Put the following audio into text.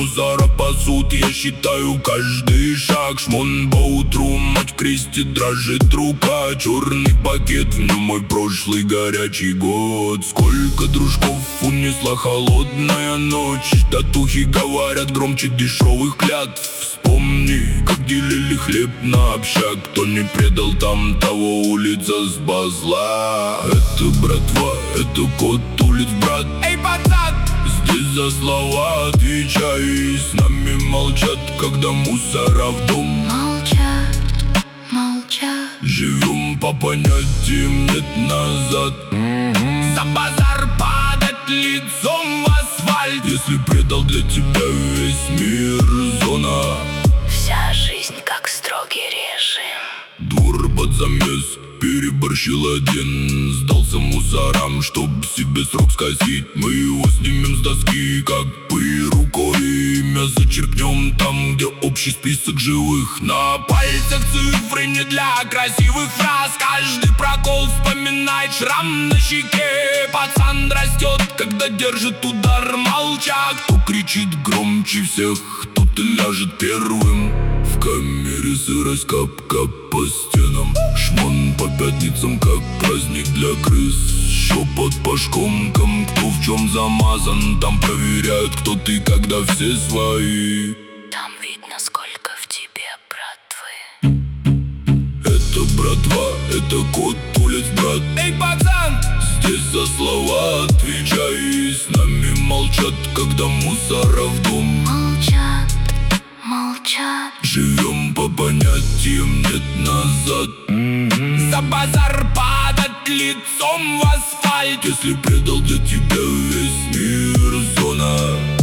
мусора пасут, я считаю каждый шаг. Шмон по утру, мать крестит, дрожит рука. Черный пакет, в нем мой прошлый горячий год. Сколько дружков унесла холодная ночь. Татухи говорят громче дешевых клятв. Вспомни, как делили хлеб на общак. Кто не предал, там того улица сбазла. Это братва, это кот улиц, брат. Эй, пацан! Здесь за слова отвечай. И с нами молчат, когда мусора в дом. Молчат, молчат. Живем по понятиям, нет назад. За базар падать лицом в асфальт. Если предал, для тебя весь мир зона. Вся жизнь как строгий режим. Двор под замес, переборщил один. Сдался мусорам, чтоб себе срок скосить. Мы его снимем с доски, как пыль рукой. Имя зачеркнем там, где общий список живых. На пальцах цифры не для красивых фраз. Каждый прокол вспоминает шрам на щеке. Пацан растет, когда держит удар молча. Кто кричит громче всех, тот и ляжет первым. В камере сырость, кап-кап по стенам. Шмон по пятницам, как праздник для крыс. Шепот по шконкам, кто в чем замазан. Там проверяют, кто ты, когда все свои. Там видно, сколько в тебе братвы. Это братва, это кот улиц, брат. Эй, пацан! Здесь за слова отвечай. И с нами молчат, когда мусора в дом. Молчат, молчат. Живем по понятиям, нет назад. За базар падать лицом в асфальт. Если предал, для тебя весь мир зона.